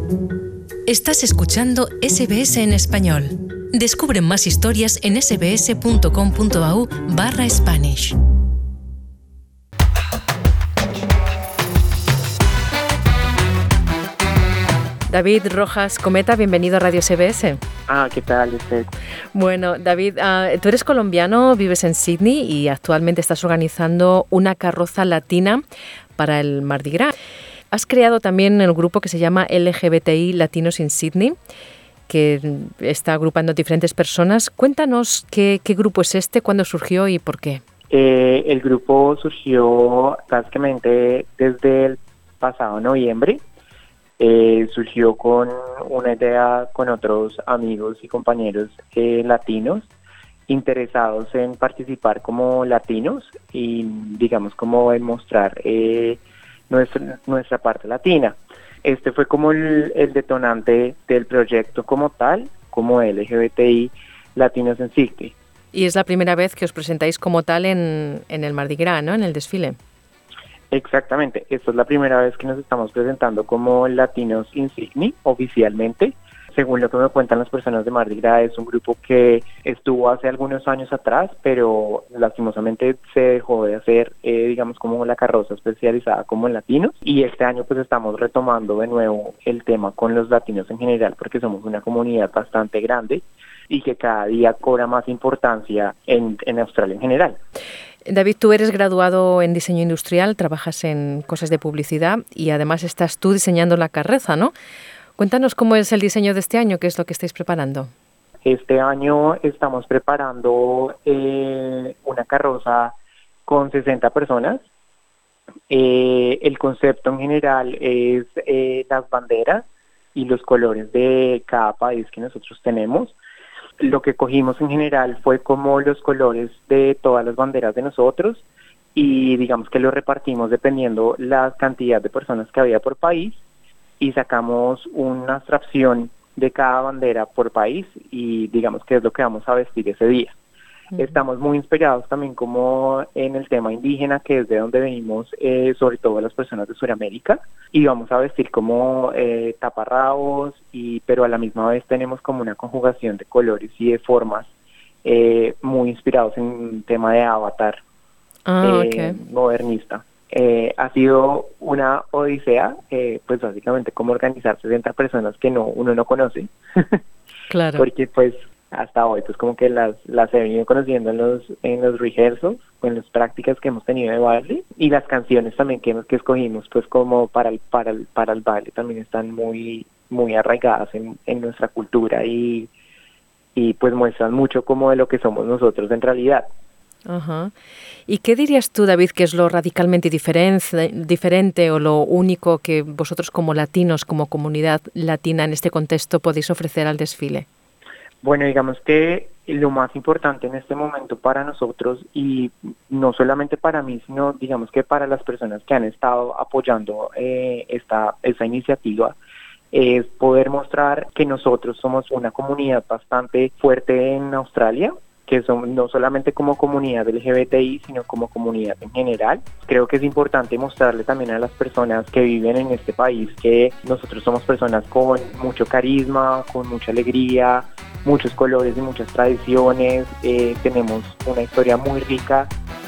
Estás escuchando SBS en español. Descubre más historias en sbs.com.au/Spanish. David Rojas Cometa, bienvenido a Radio SBS. ¿Qué tal, usted? Bueno, David, tú eres colombiano, vives en Sydney y actualmente estás organizando una carroza latina para el Mardi Gras. Has creado también el grupo que se llama LGBTI Latinos in Sydney, que está agrupando diferentes personas. Cuéntanos qué grupo es este, cuándo surgió y por qué. El grupo surgió básicamente desde el pasado noviembre. Surgió con una idea con otros amigos y compañeros latinos interesados en participar como latinos y digamos como en mostrar nuestra parte latina. Este fue como el detonante del proyecto como tal, como LGBTI Latinos en Sydney. Y es la primera vez que os presentáis como tal en el Mardi Gras, ¿no? En el desfile. Exactamente, esta es la primera vez que nos estamos presentando como Latinos in Sydney oficialmente. Según lo que me cuentan las personas de Mardi Gras, es un grupo que estuvo hace algunos años atrás, pero lastimosamente se dejó de hacer, digamos, como la carroza especializada como en latinos. Y este año pues estamos retomando de nuevo el tema con los latinos en general, porque somos una comunidad bastante grande y que cada día cobra más importancia en Australia en general. David, tú eres graduado en diseño industrial, trabajas en cosas de publicidad y además estás tú diseñando la carroza, ¿no? Cuéntanos cómo es el diseño de este año, qué es lo que estáis preparando. Este año estamos preparando una carroza con 60 personas. El concepto en general es las banderas y los colores de cada país que nosotros tenemos. Lo que cogimos en general fue como los colores de todas las banderas de nosotros y digamos que lo repartimos dependiendo la cantidad de personas que había por país y sacamos una abstracción de cada bandera por país y digamos que es lo que vamos a vestir ese día. Estamos muy inspirados también como en el tema indígena, que es de donde venimos, sobre todo las personas de Sudamérica, y vamos a vestir como taparrabos, pero a la misma vez tenemos como una conjugación de colores y de formas muy inspirados en un tema de avatar modernista. Ha sido una odisea, pues básicamente como organizar 60 personas que uno no conoce, claro. Porque pues hasta hoy pues como que las he venido conociendo en los rehearsals, en las prácticas que hemos tenido de baile, y las canciones también que escogimos pues como para el baile también están muy muy arraigadas en nuestra cultura y pues muestran mucho como de lo que somos nosotros en realidad. Ajá. ¿Y qué dirías tú, David, que es lo radicalmente diferente o lo único que vosotros como latinos, como comunidad latina en este contexto podéis ofrecer al desfile? Bueno, digamos que lo más importante en este momento para nosotros, y no solamente para mí, sino digamos que para las personas que han estado apoyando esta iniciativa, es poder mostrar que nosotros somos una comunidad bastante fuerte en Australia, que son no solamente como comunidad LGBTI, sino como comunidad en general. Creo que es importante mostrarle también a las personas que viven en este país que nosotros somos personas con mucho carisma, con mucha alegría, muchos colores y muchas tradiciones, tenemos una historia muy rica.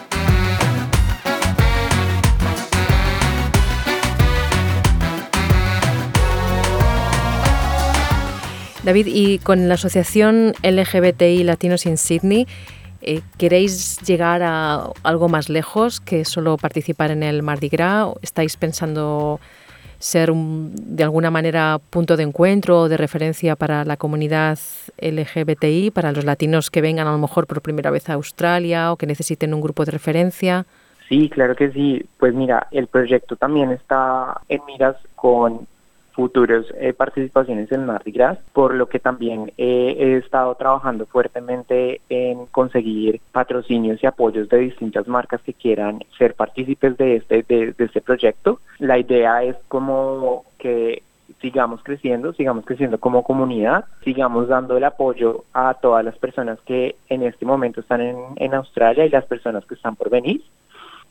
David, y con la asociación LGBTI Latinos in Sydney, ¿queréis llegar a algo más lejos que solo participar en el Mardi Gras? ¿Estáis pensando ser de alguna manera punto de encuentro o de referencia para la comunidad LGBTI, para los latinos que vengan a lo mejor por primera vez a Australia o que necesiten un grupo de referencia? Sí, claro que sí. Pues mira, el proyecto también está en miras con futuras participaciones en Mardi Gras, por lo que también he estado trabajando fuertemente en conseguir patrocinios y apoyos de distintas marcas que quieran ser partícipes de este proyecto. La idea es como que sigamos creciendo como comunidad, sigamos dando el apoyo a todas las personas que en este momento están en Australia y las personas que están por venir.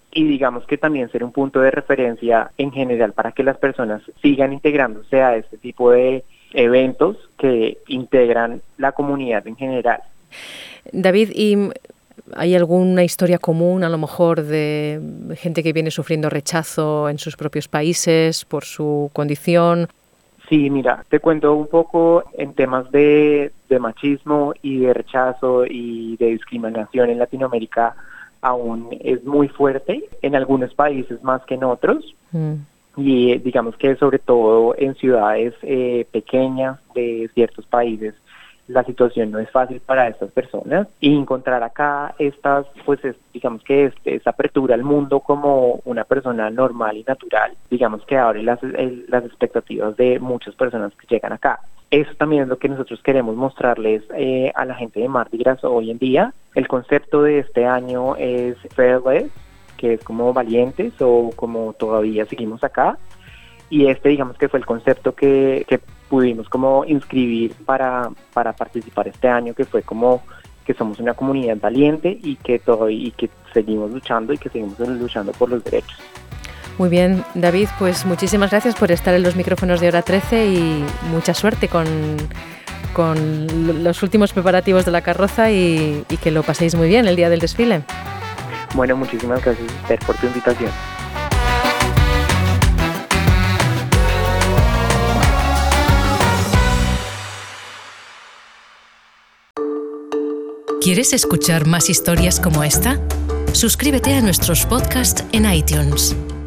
y digamos que también ser un punto de referencia en general para que las personas sigan integrándose a este tipo de eventos que integran la comunidad en general. David, ¿y hay alguna historia común a lo mejor de gente que viene sufriendo rechazo en sus propios países por su condición? Sí, mira, te cuento un poco en temas de machismo y de rechazo y de discriminación en Latinoamérica. Aún es muy fuerte, en algunos países más que en otros, y digamos que sobre todo en ciudades pequeñas de ciertos países la situación no es fácil para estas personas, y encontrar acá estas, pues digamos que esta apertura al mundo como una persona normal y natural, digamos que abre las expectativas de muchas personas que llegan acá. Eso también es lo que nosotros queremos mostrarles a la gente de Mardi Gras hoy en día. El concepto de este año es Fearless, que es como valientes o como todavía seguimos acá, y digamos que fue el concepto que pudimos como inscribir para participar este año, que fue como que somos una comunidad valiente y que seguimos luchando y que seguimos luchando por los derechos. Muy bien, David, pues muchísimas gracias por estar en los micrófonos de Hora 13 y mucha suerte con los últimos preparativos de la carroza y que lo paséis muy bien el día del desfile. Bueno, muchísimas gracias, Esther, por tu invitación. ¿Quieres escuchar más historias como esta? Suscríbete a nuestros podcasts en iTunes.